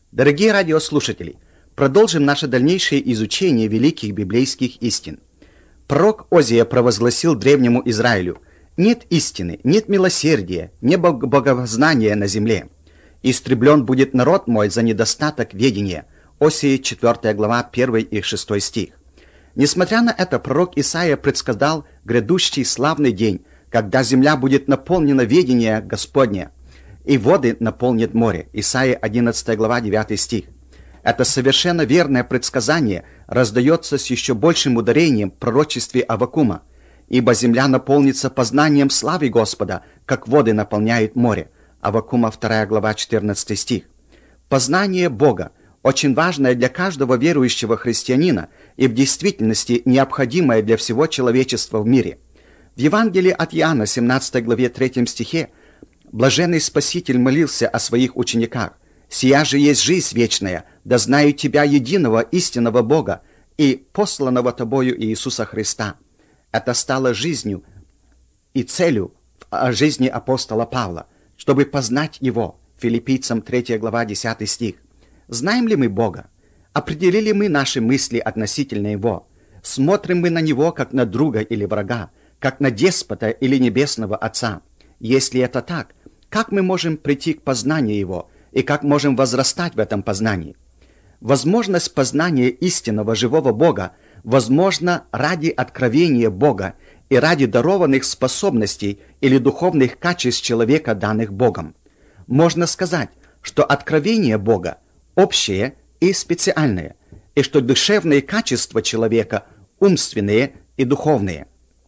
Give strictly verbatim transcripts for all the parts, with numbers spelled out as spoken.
Дорогие радиослушатели, продолжим наше дальнейшее изучение великих библейских истин. Пророк Озия провозгласил древнему Израилю: «Нет истины, нет милосердия, нет богознания на земле. Истреблен будет народ мой за недостаток ведения». Осия четвёртая глава, первый и шестой стих. Несмотря на это, пророк Исаия предсказал грядущий славный день, когда земля будет наполнена ведения Господня, и воды наполнит море. Исаия одиннадцатая глава, девятый стих. Это совершенно верное предсказание раздается с еще большим ударением в пророчестве Аввакума. «Ибо земля наполнится познанием славы Господа, как воды наполняют море». Аввакума вторая глава, четырнадцатый стих. Познание Бога очень важное для каждого верующего христианина и в действительности необходимое для всего человечества в мире. В Евангелии от Иоанна, семнадцатой главе, третьем стихе, блаженный Спаситель молился о своих учениках: «Сия же есть жизнь вечная, да знаю Тебя, единого истинного Бога, и посланного Тобою Иисуса Христа». Это стало жизнью и целью в жизни апостола Павла, чтобы познать Его. Филиппийцам третья глава, десятый стих. Знаем ли мы Бога? Определили мы наши мысли относительно Его? Смотрим мы на Него как на друга или врага, как на деспота или небесного Отца? Если это так, как мы можем прийти к познанию Его и как можем возрастать в этом познании? Возможность познания истинного живого Бога возможна ради откровения Бога и ради дарованных способностей или духовных качеств человека, данных Богом. Можно сказать, что откровение Бога общее и специальное, и что душевные качества человека умственные и духовные.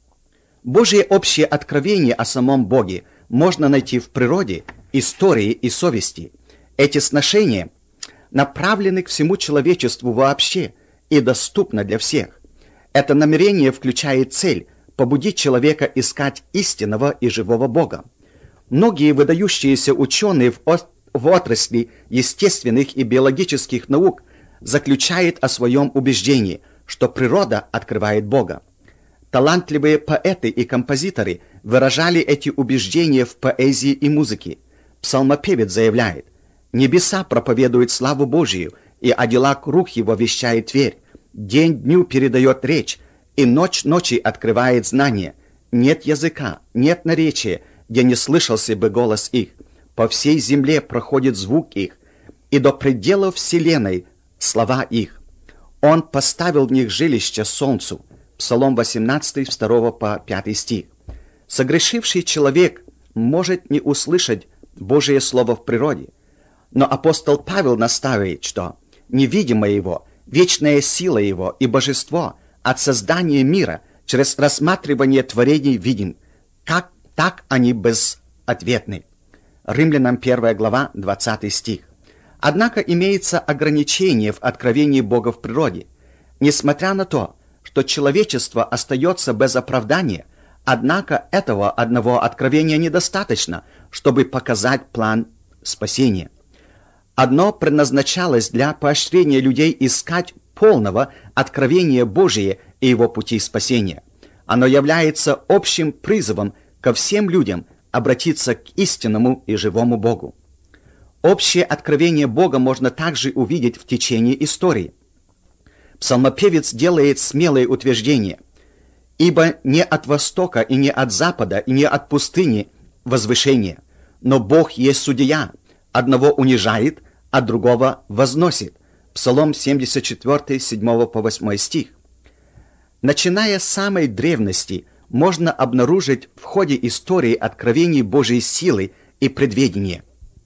Божье общее откровение о самом Боге можно найти в природе, истории и совести. Эти сношения направлены к всему человечеству вообще и доступны для всех. Это намерение включает цель побудить человека искать истинного и живого Бога. Многие выдающиеся ученые в, от, в отрасли естественных и биологических наук заключают о своем убеждении, что природа открывает Бога. Талантливые поэты и композиторы выражали эти убеждения в поэзии и музыке. Псалмопевец заявляет: «Небеса проповедуют славу Божию, и о делах рук его вещает Тверь. День дню передает речь, и ночь ночи открывает знание. Нет языка, нет наречия, где не слышался бы голос их. По всей земле проходит звук их, и до пределов вселенной слова их. Он поставил в них жилище солнцу». Псалом восемнадцатый, с второго по пятый стих. Согрешивший человек может не услышать Божие Слово в природе, но апостол Павел наставляет, что невидимое Его, вечная сила Его и божество от создания мира через рассматривание творений видим, как так они безответны. Римлянам первая глава, двадцатый стих. Однако имеется ограничение в откровении Бога в природе. Несмотря на то, что человечество остается без оправдания, однако этого одного откровения недостаточно, чтобы показать план спасения. Одно предназначалось для поощрения людей искать полного откровения Божия и его пути спасения. Оно является общим призывом ко всем людям обратиться к истинному и живому Богу. Общее откровение Бога можно также увидеть в течение истории. Псалмопевец делает смелые утверждения: «Ибо не от востока и не от запада и не от пустыни возвышение, но Бог есть судья, одного унижает, а другого возносит». Псалом семьдесят четыре, с седьмого по восьмой стих. Начиная с самой древности, можно обнаружить в ходе истории откровений Божьей силы и предведения.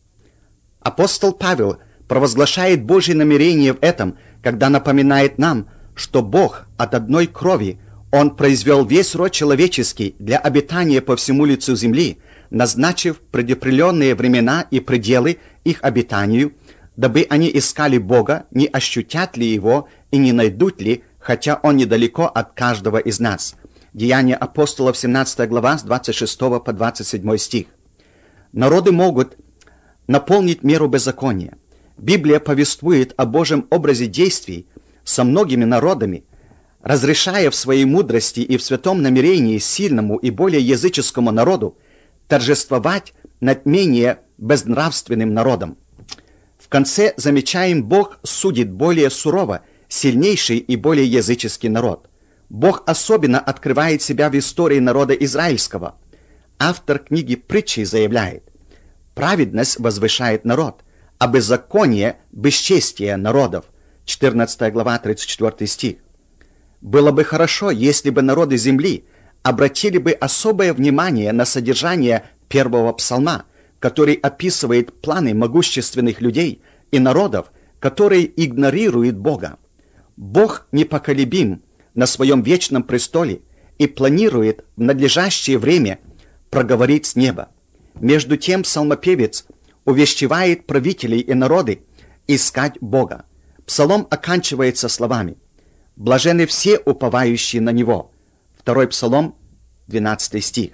Апостол Павел провозглашает Божье намерение в этом, когда напоминает нам, что Бог от одной крови, Он произвел весь род человеческий для обитания по всему лицу земли, назначив предопределенные времена и пределы их обитанию, дабы они искали Бога, не ощутят ли Его и не найдут ли, хотя Он недалеко от каждого из нас. Деяния апостолов, семнадцатая глава, с двадцать шестого по двадцать седьмой стих. Народы могут наполнить меру беззакония. Библия повествует о Божьем образе действий со многими народами, разрешая в своей мудрости и в святом намерении сильному и более языческому народу торжествовать над менее безнравственным народом. В конце замечаем, Бог судит более сурово сильнейший и более языческий народ. Бог особенно открывает себя в истории народа израильского. Автор книги Притчи заявляет: праведность возвышает народ, а беззаконие – бесчестие народов. четырнадцатая глава, тридцать четвёртый стих. Было бы хорошо, если бы народы земли обратили бы особое внимание на содержание первого псалма, который описывает планы могущественных людей и народов, которые игнорируют Бога. Бог непоколебим на своем вечном престоле и планирует в надлежащее время проговорить с неба. Между тем псалмопевец увещевает правителей и народы искать Бога. Псалом оканчивается словами: «Блаженны все, уповающие на Него». Второй Псалом, двенадцатый стих.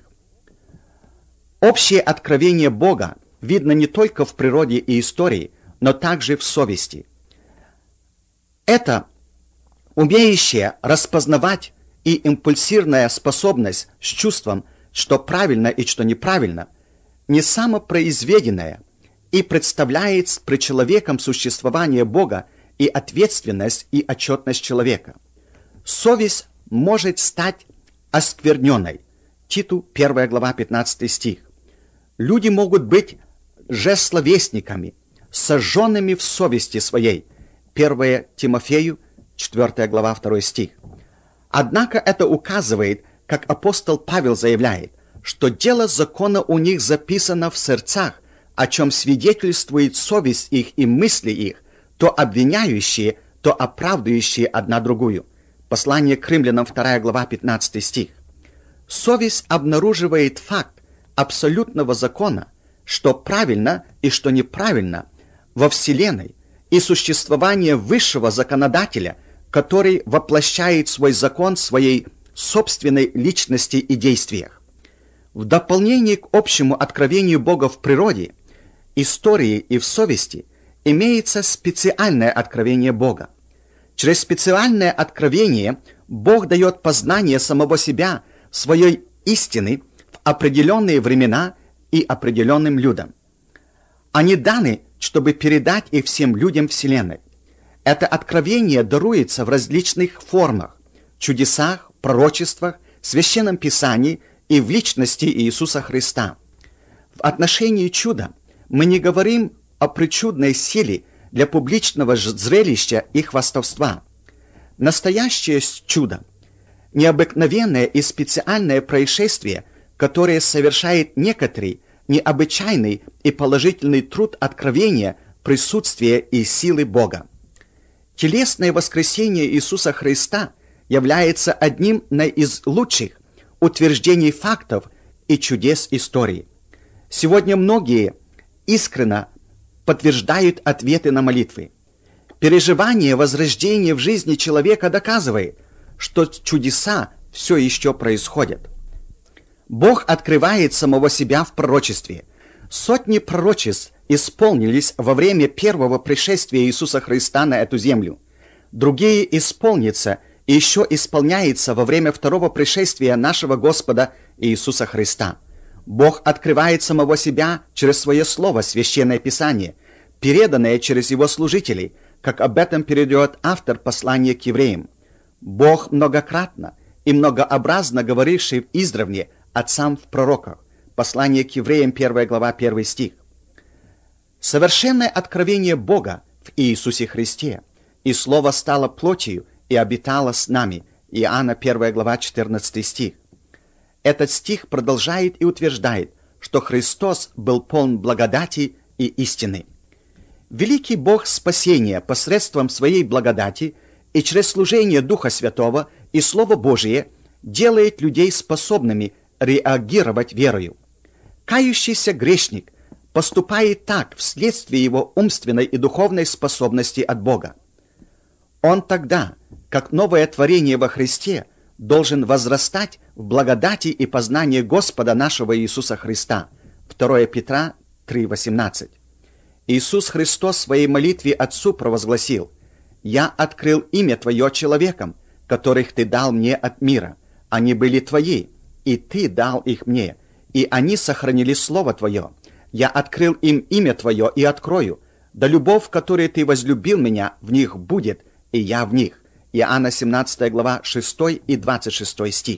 Общее откровение Бога видно не только в природе и истории, но также в совести. Это умеющая распознавать и импульсивная способность с чувством, что правильно и что неправильно, не самопроизведенная, и представляет пред человеком существование Бога и ответственность и отчетность человека. Совесть может стать оскверненной. Титу, первая глава, пятнадцатый стих. Люди могут быть жесловесниками, сожженными в совести своей. первое Тимофею, четвёртая глава, второй стих. Однако это указывает, как апостол Павел заявляет, что дело закона у них записано в сердцах, о чем свидетельствует совесть их и мысли их, то обвиняющие, то оправдывающие одна другую. Послание к римлянам, вторая глава, пятнадцатый стих. Совесть обнаруживает факт абсолютного закона, что правильно и что неправильно во Вселенной, и существование высшего законодателя, который воплощает свой закон в своей собственной личности и действиях. В дополнение к общему откровению Бога в природе, истории и в совести имеется специальное откровение Бога. Через специальное откровение Бог дает познание самого себя, своей истины в определенные времена и определенным людям. Они даны, чтобы передать их всем людям Вселенной. Это откровение даруется в различных формах: чудесах, пророчествах, священном писании и в личности Иисуса Христа. В отношении чуда мы не говорим о причудной силе для публичного зрелища и хвастовства. Настоящее чудо – необыкновенное и специальное происшествие, которое совершает некоторый необычайный и положительный труд откровения, присутствия и силы Бога. Телесное воскресение Иисуса Христа является одним из лучших утверждений фактов и чудес истории. Сегодня многие искренно подтверждают ответы на молитвы. Переживание возрождения в жизни человека доказывает, что чудеса все еще происходят. Бог открывает самого себя в пророчестве. Сотни пророчеств исполнились во время первого пришествия Иисуса Христа на эту землю. Другие исполнятся и еще исполняются во время второго пришествия нашего Господа Иисуса Христа. Бог открывает самого себя через свое слово, Священное Писание, переданное через его служителей, как об этом передает автор послания к евреям. Бог многократно и многообразно говоривший издревле отцам в пророках. Послание к евреям, первая глава, первый стих. Совершенное откровение Бога в Иисусе Христе, и Слово стало плотью и обитало с нами. Иоанна, первая глава, четырнадцатый стих. Этот стих продолжает и утверждает, что Христос был полн благодати и истины. Великий Бог спасения посредством своей благодати и через служение Духа Святого и Слово Божие делает людей способными реагировать верою. Кающийся грешник поступает так вследствие его умственной и духовной способности от Бога. Он тогда, как новое творение во Христе, должен возрастать в благодати и познании Господа нашего Иисуса Христа. второе Петра три восемнадцать. Иисус Христос в своей молитве Отцу провозгласил: «Я открыл имя Твое человекам, которых Ты дал мне от мира. Они были Твои, и Ты дал их мне, и они сохранили Слово Твое. Я открыл им имя Твое и открою. Да любовь, которой ты возлюбил меня, в них будет, и я в них». Иоанна семнадцатая глава, шестой и двадцать шестой стих.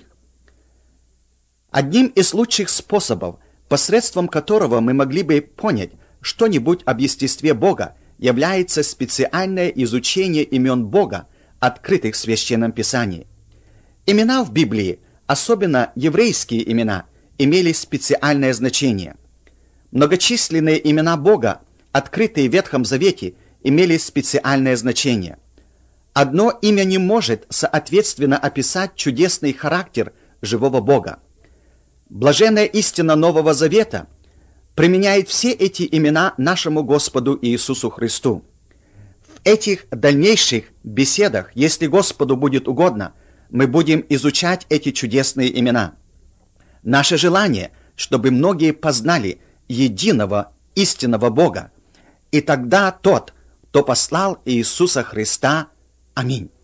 Одним из лучших способов, посредством которого мы могли бы понять что-нибудь об естестве Бога, является специальное изучение имен Бога, открытых в Священном Писании. Имена в Библии, особенно еврейские имена, имели специальное значение. Многочисленные имена Бога, открытые в Ветхом Завете, имели специальное значение. Одно имя не может соответственно описать чудесный характер живого Бога. Блаженная истина Нового Завета применяет все эти имена нашему Господу Иисусу Христу. В этих дальнейших беседах, если Господу будет угодно, мы будем изучать эти чудесные имена. Наше желание, чтобы многие познали единого истинного Бога, и тогда тот, кто послал Иисуса Христа. Аминь.